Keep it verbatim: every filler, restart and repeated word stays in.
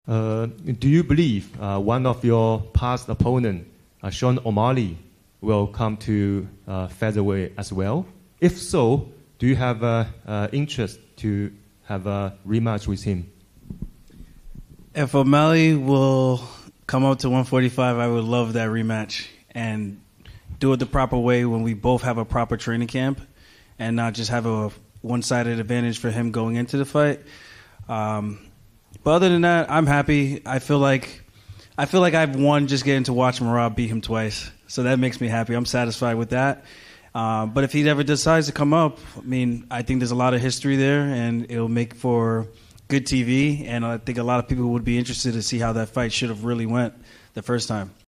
Uh, do you believe uh, one of your past opponent, uh, Sean O'Malley, will come to uh, featherweight as well? If so, do you have uh, uh, interest to have a rematch with him? If O'Malley will come up to one forty-five, I would love that rematch and do it the proper way when we both have a proper training camp and not just have a one-sided advantage for him going into the fight. Um, but other than that, I'm happy. I feel like I feel like I've won just getting to watch Merab beat him twice. So that makes me happy. I'm satisfied with that. Uh, but if he ever decides to come up, I mean, I think there's a lot of history there, and it'll make for good T V. And I think a lot of people would be interested to see how that fight should have really went the first time.